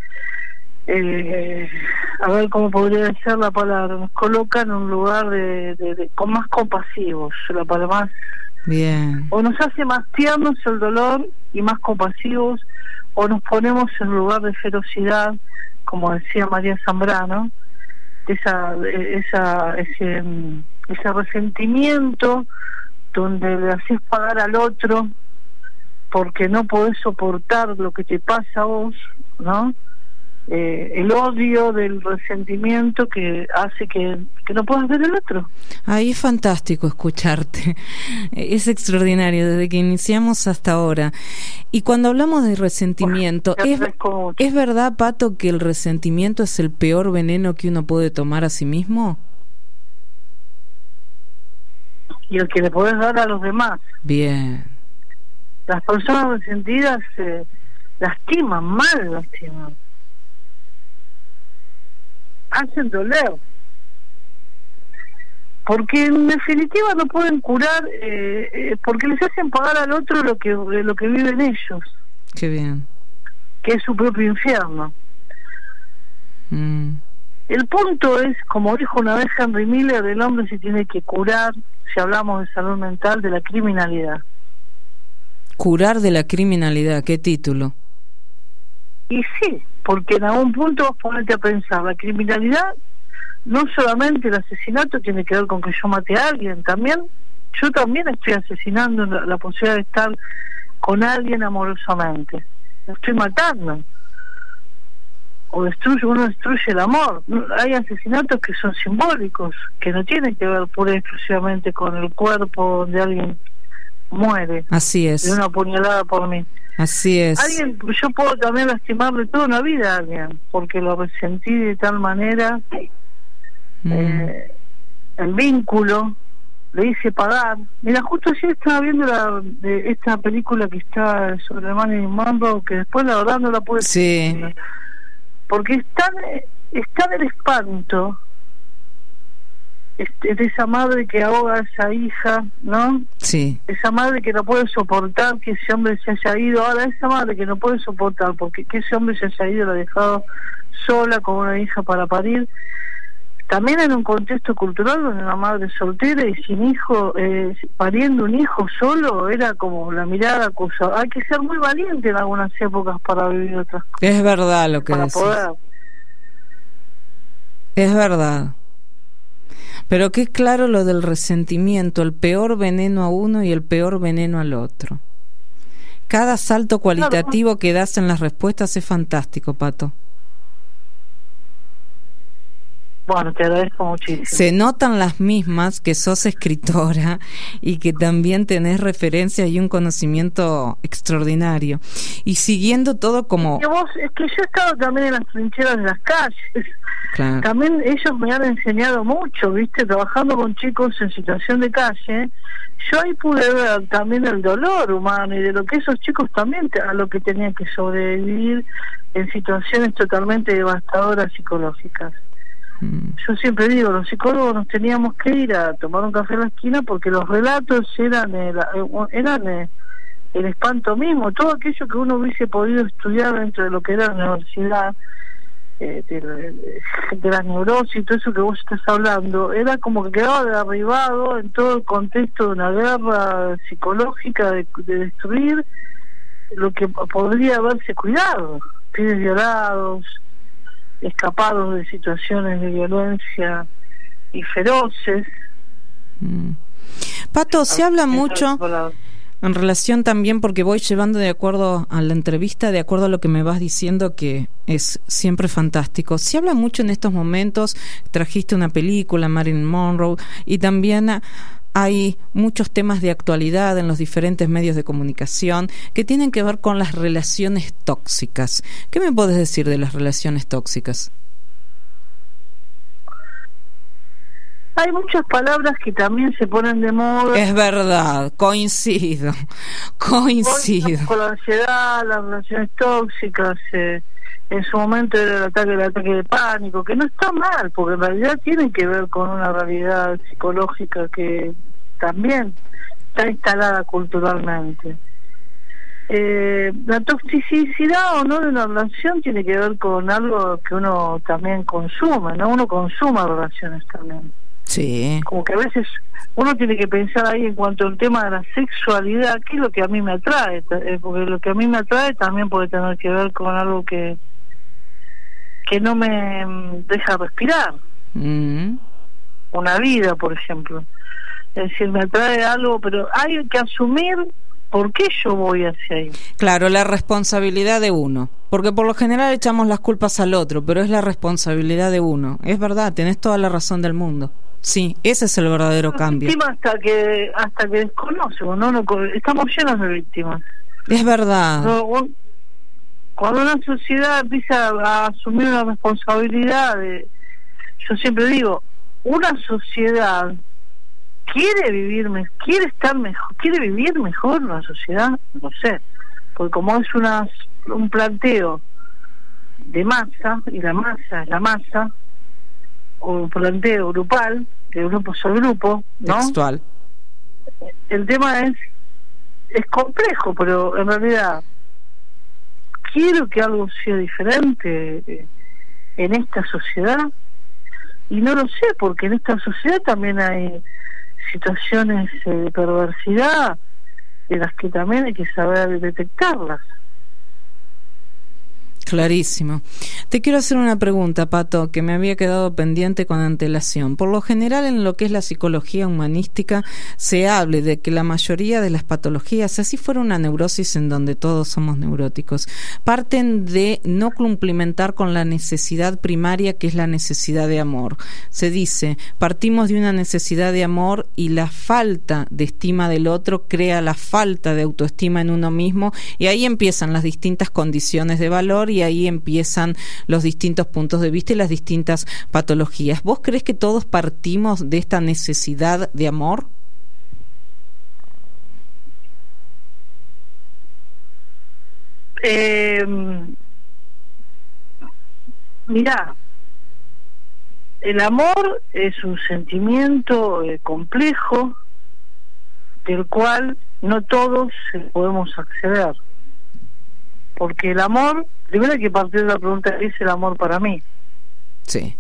a ver cómo podría ser la palabra, nos coloca en un lugar con más compasivos, la palabra más bien, o nos hace más tiernos el dolor y más compasivos, o nos ponemos en lugar de ferocidad, como decía María Zambrano, ese resentimiento donde le haces pagar al otro porque no podés soportar lo que te pasa a vos, ¿no? El odio del resentimiento que hace que no puedas ver el otro. Ahí es fantástico escucharte, es extraordinario desde que iniciamos hasta ahora. Y cuando hablamos de resentimiento, ¿es verdad, Pato, que el resentimiento es el peor veneno que uno puede tomar a sí mismo? Y el que le podés dar a los demás. Bien. Las personas resentidas lastiman, hacen doler, porque en definitiva no pueden curar, porque les hacen pagar al otro lo que viven ellos. Qué bien. Que es su propio infierno. El punto es, como dijo una vez Henry Miller, el hombre se tiene que curar, si hablamos de salud mental, de la criminalidad. Curar de la criminalidad, ¿qué título? Y sí, porque en algún punto vos ponete a pensar, la criminalidad, no solamente el asesinato tiene que ver con que yo mate a alguien, yo también estoy asesinando la posibilidad de estar con alguien amorosamente, lo estoy matando, uno destruye el amor. Hay asesinatos que son simbólicos, que no tienen que ver pura y exclusivamente con el cuerpo donde alguien muere. Así es. De una puñalada por mí. Así es. Yo puedo también lastimarle toda una vida a alguien, porque lo resentí de tal manera, el vínculo, le hice pagar. Mira, justo ayer estaba viendo esta película que está sobre Marilyn Monroe, que después la verdad no la pude ver, porque está el espanto de esa madre que ahoga a esa hija, ¿no? Sí. Esa madre que no puede soportar que ese hombre se haya ido. Ahora, esa madre que no puede soportar porque que ese hombre se haya ido, la ha dejado sola con una hija para parir. También en un contexto cultural donde una madre soltera y sin hijo, pariendo un hijo solo, era como la mirada acusada. Hay que ser muy valiente en algunas épocas para vivir otras cosas. Es verdad lo que decís. Poder. Es verdad. Pero qué claro lo del resentimiento, el peor veneno a uno y el peor veneno al otro. Cada salto cualitativo que das en las respuestas es fantástico, Pato. Bueno, te agradezco muchísimo. Se notan las mismas que sos escritora y que también tenés referencias y un conocimiento extraordinario. Y siguiendo todo como... Es que yo he estado también en las trincheras de las calles. Claro. También ellos me han enseñado mucho, ¿viste? Trabajando con chicos en situación de calle, yo ahí pude ver también el dolor humano y de lo que esos chicos también a lo que tenían que sobrevivir en situaciones totalmente devastadoras psicológicas. Yo siempre digo, los psicólogos nos teníamos que ir a tomar un café en la esquina porque los relatos eran el espanto mismo, todo aquello que uno hubiese podido estudiar dentro de lo que era la universidad, de la neurosis y todo eso que vos estás hablando, era como que quedaba derribado en todo el contexto de una guerra psicológica de destruir lo que podría haberse cuidado, pibes violados, escapados de situaciones de violencia y feroces. Pato, se habla mucho en relación también, porque voy llevando de acuerdo a la entrevista, de acuerdo a lo que me vas diciendo, que es siempre fantástico. Se habla mucho en estos momentos, trajiste una película, Marilyn Monroe, y también hay muchos temas de actualidad en los diferentes medios de comunicación que tienen que ver con las relaciones tóxicas. ¿Qué me podés decir de las relaciones tóxicas? Hay muchas palabras que también se ponen de moda. Es verdad, coincido. Con la ansiedad, las relaciones tóxicas, en su momento era el ataque de pánico, que no está mal, porque en realidad tiene que ver con una realidad psicológica que también está instalada culturalmente. La toxicidad o no de una relación tiene que ver con algo que uno también consume, ¿no? Uno consuma relaciones también. Sí. Como que a veces uno tiene que pensar ahí en cuanto al tema de la sexualidad, qué es lo que a mí me atrae, porque lo que a mí me atrae también puede tener que ver con algo que no me deja respirar, una vida, por ejemplo. Es decir, me atrae algo, pero hay que asumir por qué yo voy hacia ahí. Claro, la responsabilidad de uno. Porque por lo general echamos las culpas al otro, pero es la responsabilidad de uno. Es verdad, tenés toda la razón del mundo. Sí, ese es el verdadero cambio. Víctima hasta que desconocemos, ¿no? Estamos llenos de víctimas. Es verdad. Cuando una sociedad empieza a asumir una responsabilidad, yo siempre digo, una sociedad quiere estar mejor, quiere vivir mejor una sociedad, no sé, porque como es un planteo de masa, y la masa es la masa, o un planteo grupal, de grupo sobre grupo, ¿no? Textual. El tema es complejo, pero en realidad quiero que algo sea diferente en esta sociedad, y no lo sé, porque en esta sociedad también hay situaciones de perversidad de las que también hay que saber detectarlas. Clarísimo. Te quiero hacer una pregunta, Pato, que me había quedado pendiente con antelación. Por lo general, en lo que es la psicología humanística, se hable de que la mayoría de las patologías, así fuera una neurosis en donde todos somos neuróticos, parten de no cumplimentar con la necesidad primaria, que es la necesidad de amor. Se dice, partimos de una necesidad de amor y la falta de estima del otro crea la falta de autoestima en uno mismo, y ahí empiezan las distintas condiciones de valor y ahí empiezan los distintos puntos de vista y las distintas patologías. ¿Vos crees que todos partimos de esta necesidad de amor? Mirá, el amor es un sentimiento complejo del cual no todos podemos acceder, porque el amor, primero hay que partir de la pregunta, ¿qué es el amor para mí? Sí.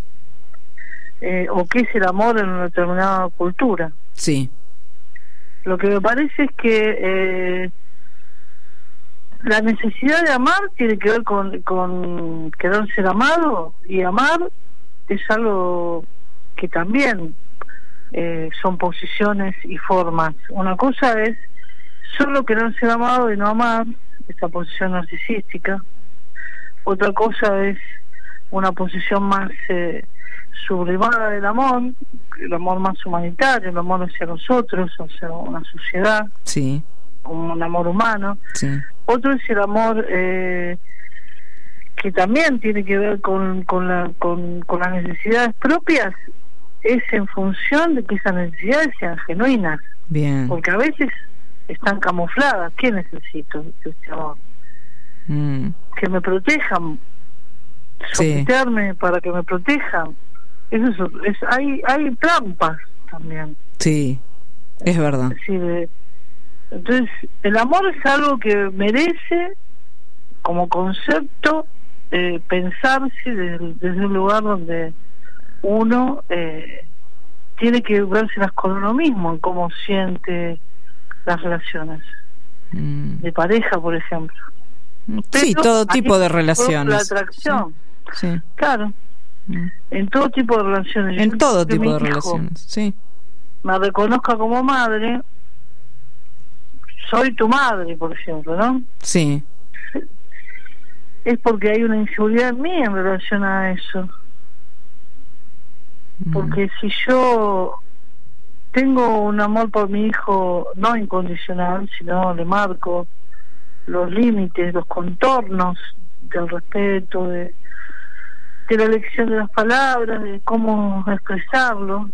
O qué es el amor en una determinada cultura. Sí. Lo que me parece es que la necesidad de amar tiene que ver con querer ser amado, y amar es algo que también son posiciones y formas. Una cosa es solo querer ser amado y no amar, esta posición narcisística. Otra cosa es una posición más sublimada del amor, el amor más humanitario, el amor hacia los otros, hacia una sociedad, sí, un amor humano. Sí. Otro es el amor que también tiene que ver con las necesidades propias, es en función de que esas necesidades sean genuinas. Bien. Porque a veces están camufladas. ¿Qué necesito de este amor? Que me protejan, someterme para que me protejan. Eso hay trampas también. Sí, es verdad. Es decir, entonces el amor es algo que merece, como concepto, pensarse desde un lugar donde uno tiene que verse con uno mismo, en cómo siente las relaciones de pareja, por ejemplo. Sí, pero todo tipo de relaciones. La atracción, sí. Claro, en todo tipo de relaciones. En todo tipo de relaciones, sí. Me reconozca como madre, soy tu madre, por ejemplo, ¿no? Sí. Es porque hay una inseguridad en mí en relación a eso. Porque si yo tengo un amor por mi hijo no incondicional, sino le marco los límites, los contornos del respeto, de la elección de las palabras, de cómo expresarlo,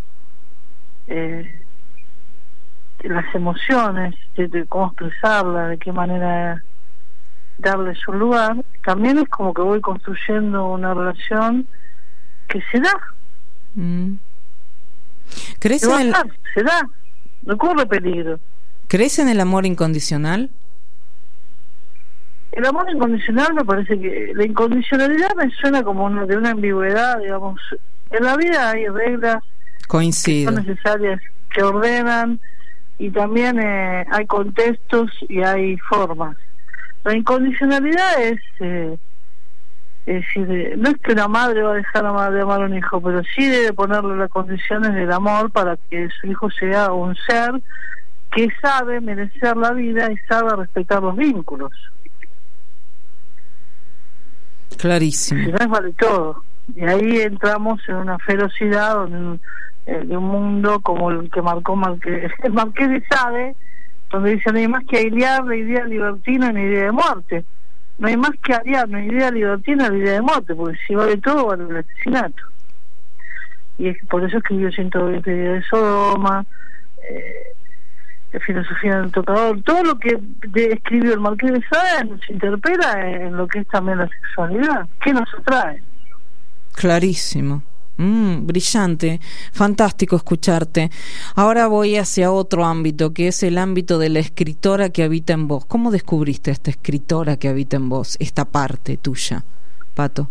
las emociones, de cómo expresarlas, de qué manera darle su lugar, también es como que voy construyendo una relación que se da. ¿Crees se da, no corre peligro. ¿Crees en el amor incondicional? El amor incondicional, me parece que la incondicionalidad me suena como de una ambigüedad, digamos. En la vida hay reglas. Coincido. son necesarias, que ordenan, y también hay contextos y hay formas. La incondicionalidad es decir, no es que una madre va a dejar de amar a un hijo, pero sí debe ponerle las condiciones del amor para que su hijo sea un ser que sabe merecer la vida y sabe respetar los vínculos. Clarísimo. Si no, vale todo. Y ahí entramos en una ferocidad de un mundo como el que marcó el Marqués de Sade, donde dice: no hay más que aliar la idea libertina ni idea de muerte. No hay más que aliar la idea libertina ni idea de muerte, porque si vale todo, vale el asesinato. Y es por eso escribió 120 días de Sodoma, filosofía del tocador. Todo lo que escribió el Marqués de Sade nos interpela en lo que es también la sexualidad. ¿Qué nos atrae? Clarísimo. Brillante, fantástico escucharte. Ahora voy hacia otro ámbito, que es el ámbito de la escritora que habita en vos. ¿Cómo descubriste esta escritora que habita en vos, esta parte tuya, Pato?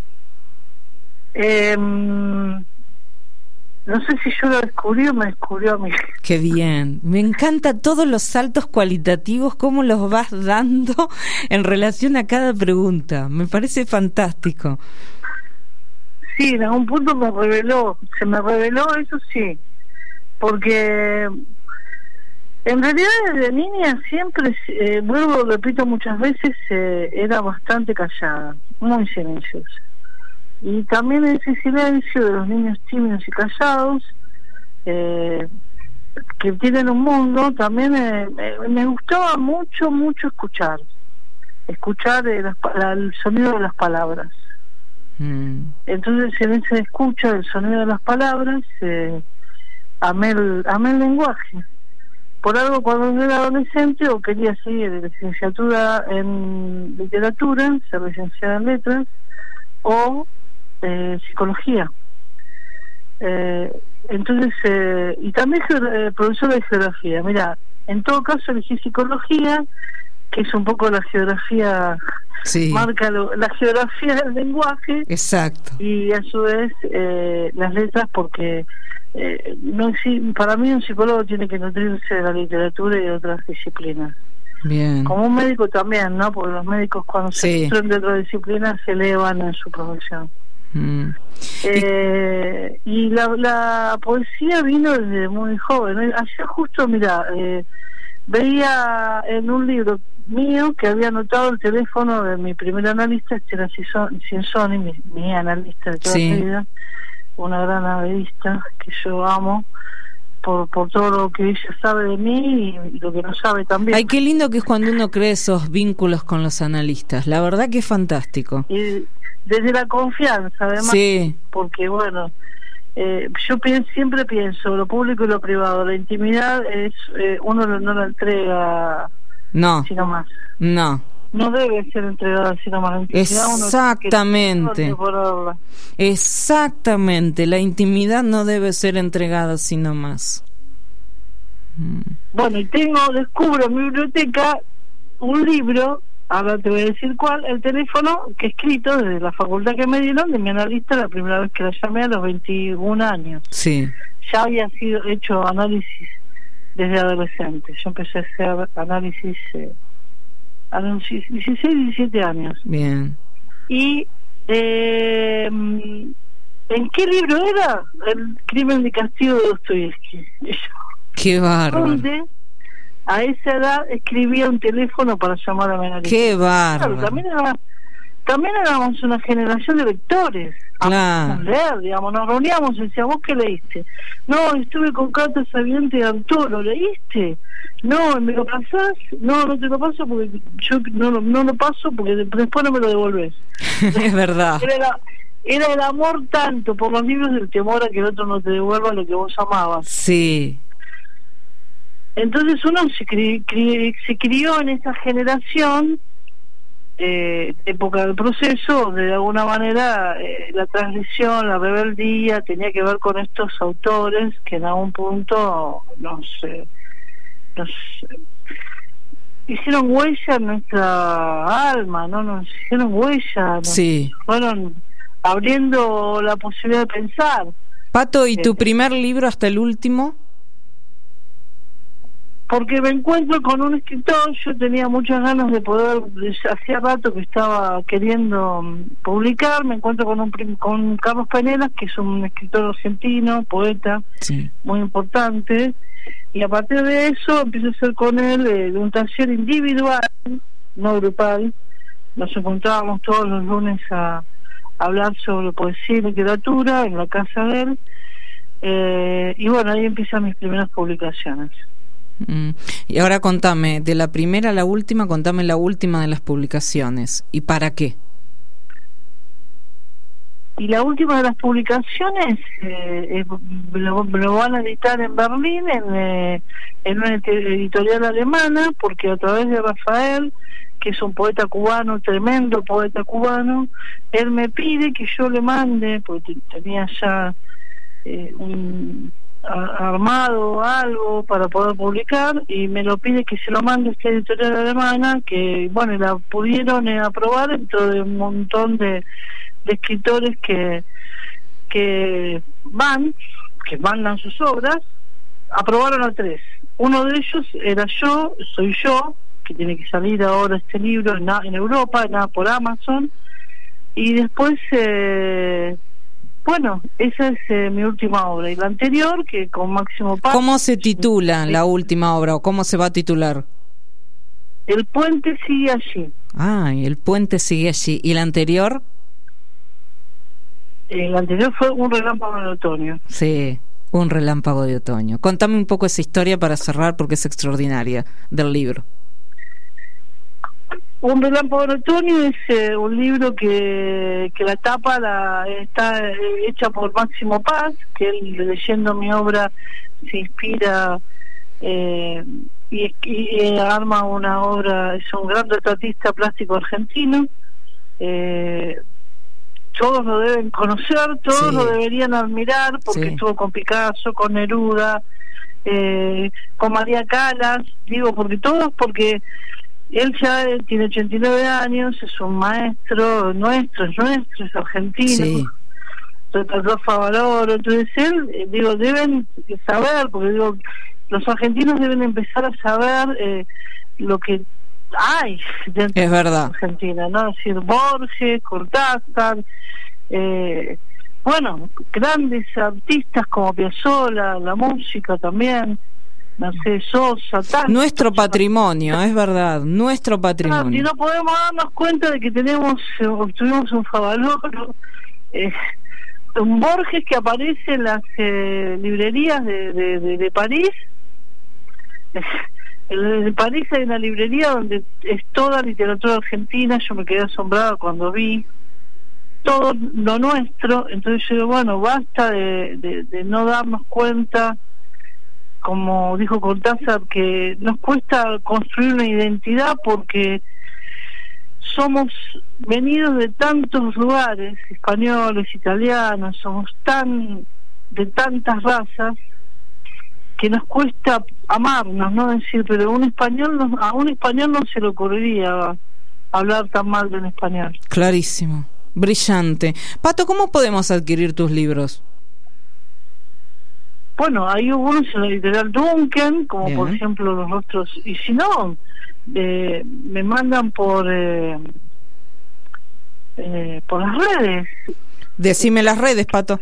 No sé si yo lo descubrí o me descubrió a mí. Qué bien, me encanta todos los saltos cualitativos, cómo los vas dando en relación a cada pregunta. Me parece fantástico. Sí, en algún punto se me reveló, eso sí, porque en realidad desde niña siempre, repito muchas veces, era bastante callada, muy silenciosa. Y también ese silencio de los niños tímidos y callados, que tienen un mundo, también me gustaba mucho escuchar el sonido de las palabras. Entonces en esa escucha del sonido de las palabras amé el lenguaje. Por algo, cuando yo era adolescente o quería seguir licenciatura en literatura, ser licenciada en letras o psicología, entonces y también profesora de geografía. Mira, en todo caso elegí psicología, que es un poco la geografía. Sí. Marca la geografía del lenguaje. Exacto. Y a su vez las letras, porque para mí un psicólogo tiene que nutrirse de la literatura y de otras disciplinas. Bien. Como un médico también, ¿no? Porque los médicos cuando se nutren de otras disciplinas se elevan en su profesión. Y la poesía vino desde muy joven. Ayer justo, mira, veía en un libro mío que había anotado el teléfono de mi primer analista, era Cinsoni, mi analista de toda la vida, una gran analista que yo amo por todo lo que ella sabe de mí y lo que no sabe también. Ay, qué lindo que es cuando uno cree esos vínculos con los analistas, la verdad que es fantástico. Y desde la confianza, además, porque bueno, yo siempre pienso, lo público y lo privado, la intimidad es uno no la entrega sino más. No debe ser entregada sino más. La intimidad exactamente. Exactamente, la intimidad no debe ser entregada sino más. Bueno, y descubro en mi biblioteca un libro, ahora te voy a decir cuál, el teléfono que he escrito desde la facultad que me dieron de mi analista la primera vez que la llamé a los 21 años. Sí. Ya había hecho análisis desde adolescente. Yo empecé a hacer análisis a los 16, 17 años. Bien. Y ¿en qué libro era? El Crimen de Castigo de Dostoyevsky. Qué bárbaro. Donde a esa edad escribía un teléfono para llamar a mi analista. Qué bárbaro. Claro, también éramos una generación de lectores. Claro. A leer, digamos, nos reuníamos y decíamos, ¿vos qué leíste? No, estuve con Carta Sabiente de Arturo, ¿lo leíste? No, ¿me lo pasás? No, no te lo paso porque yo no lo paso porque después no me lo devolvés. Es verdad. Era el amor tanto por los libros del temor a que el otro no te devuelva lo que vos amabas. Sí. Entonces uno se crió en esa generación, época del proceso, donde de alguna manera la transición, la rebeldía tenía que ver con estos autores que en algún punto nos hicieron huella en nuestra alma, ¿no? Nos hicieron huella, fueron abriendo la posibilidad de pensar. Pato, ¿y tu primer libro hasta el último? Porque me encuentro con un escritor. Yo tenía muchas ganas de poder, hacía rato que estaba queriendo publicar. Me encuentro con Carlos Penelas, que es un escritor argentino, poeta, Sí. muy importante, y a partir de eso empecé a hacer con él un taller individual, no grupal. Nos encontrábamos todos los lunes a hablar sobre poesía y literatura en la casa de él, y bueno, ahí empiezan mis primeras publicaciones. Y ahora contame, de la primera a la última, contame la última de las publicaciones. ¿Y para qué? Y la última de las publicaciones lo van a editar en Berlín, en una editorial alemana, porque a través de Rafael, que es un poeta cubano, tremendo poeta cubano, él me pide que yo le mande, porque tenía ya armado algo para poder publicar, y me lo pide que se lo mande a esta editorial alemana, que bueno, la pudieron aprobar dentro de un montón de escritores que mandan sus obras. Aprobaron a 3. Uno de ellos soy yo, que tiene que salir ahora este libro en Europa, por Amazon, y después bueno, esa es mi última obra, y la anterior, que con Máximo Paz. ¿Cómo se titula la última obra o cómo se va a titular? El puente sigue allí. Y el puente sigue allí. ¿Y la anterior? El anterior fue Un relámpago de otoño. Sí, Un relámpago de otoño. Contame un poco esa historia para cerrar, porque es extraordinaria, del libro. Un relámpago de otoño es un libro que la tapa está hecha por Máximo Paz, que él, leyendo mi obra, se inspira y arma una obra. Es un gran retratista plástico argentino. Todos lo deben conocer, todos Sí. lo deberían admirar, porque Sí. estuvo con Picasso, con Neruda, con María Callas, porque él ya tiene 89 años, es un maestro nuestro, es argentino, Sí. retrató a Favaloro. Entonces él, deben saber, porque los argentinos deben empezar a saber lo que hay dentro Es verdad. de Argentina, ¿no? Es decir, Borges, Cortázar, bueno, grandes artistas como Piazzolla, la música también, Mercedes Sosa, Nuestro patrimonio, es verdad, nuestro y patrimonio. no podemos darnos cuenta de que obtuvimos un Favaloro, un Borges que aparece en las librerías de París. En París hay una librería donde es toda literatura argentina. Yo me quedé asombrada cuando vi todo lo nuestro. Entonces yo digo, bueno, basta de no darnos cuenta, como dijo Cortázar, que nos cuesta construir una identidad porque somos venidos de tantos lugares, españoles, italianos, somos de tantas razas, que nos cuesta amarnos, ¿no? Decir, pero a un español no se le ocurriría hablar tan mal de un español. Clarísimo, brillante. Pato, ¿cómo podemos adquirir tus libros? Bueno, hay algunos en la editorial Duncan, como Bien. por ejemplo Los Rostros, y si no, me mandan por las redes. Decime las redes, Pato.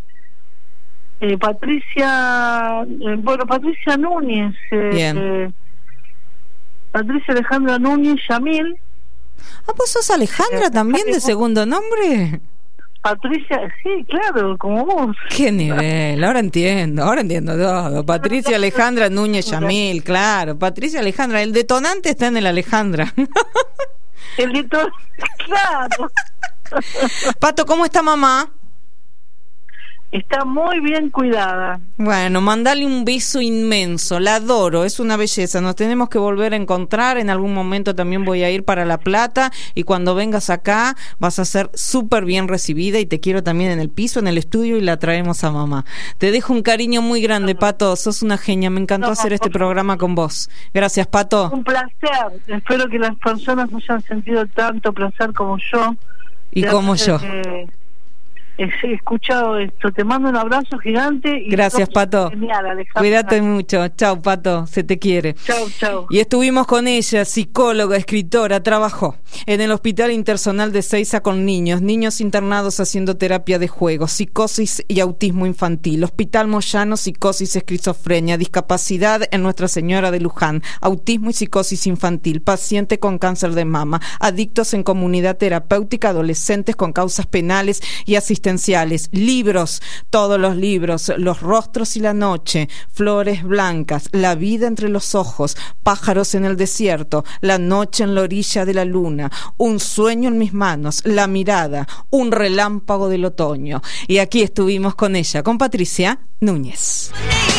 Patricia Núñez, Bien. Patricia Alejandra Núñez Yamil. ¿Vos sos Alejandra también de segundo nombre? Patricia, sí, claro, como vos. ¡Qué nivel! Ahora entiendo todo. Patricia Alejandra Núñez Yamil, claro. Patricia Alejandra, el detonante está en el Alejandra. El de todo, claro. Pato, ¿cómo está mamá? Está muy bien cuidada. Bueno, mandale un beso inmenso, la adoro, es una belleza, nos tenemos que volver a encontrar, en algún momento también voy a ir para La Plata y cuando vengas acá vas a ser súper bien recibida y te quiero también en el piso, en el estudio y la traemos a mamá. Te dejo un cariño muy grande, Pato, sos una genia, me encantó hacer este programa con vos. Gracias, Pato. Un placer, espero que las personas hayan sentido tanto placer como yo. Y como yo. he escuchado esto. Te mando un abrazo gigante. Y gracias, Pato. Genial, Alejandra. Cuídate mucho. Chau, Pato. Se te quiere. Chau. Y estuvimos con ella, psicóloga, escritora. Trabajó en el Hospital Intersonal de Seiza con niños internados haciendo terapia de juego, psicosis y autismo infantil. Hospital Moyano, psicosis, esquizofrenia, discapacidad en Nuestra Señora de Luján, autismo y psicosis infantil, paciente con cáncer de mama, adictos en comunidad terapéutica, adolescentes con causas penales y asistenciales. Libros, todos los libros: Los rostros y la noche, Flores blancas, La vida entre los ojos, Pájaros en el desierto, La noche en la orilla de la luna, Un sueño en mis manos, La mirada, Un relámpago del otoño. Y aquí estuvimos con ella, con Patricia Núñez.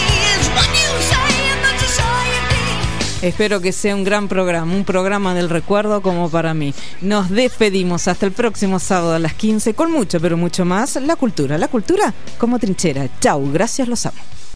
Espero que sea un gran programa, un programa del recuerdo como para mí. Nos despedimos hasta el próximo sábado a las 15 con mucho, pero mucho más, la cultura como trinchera. Chau, gracias, los amo.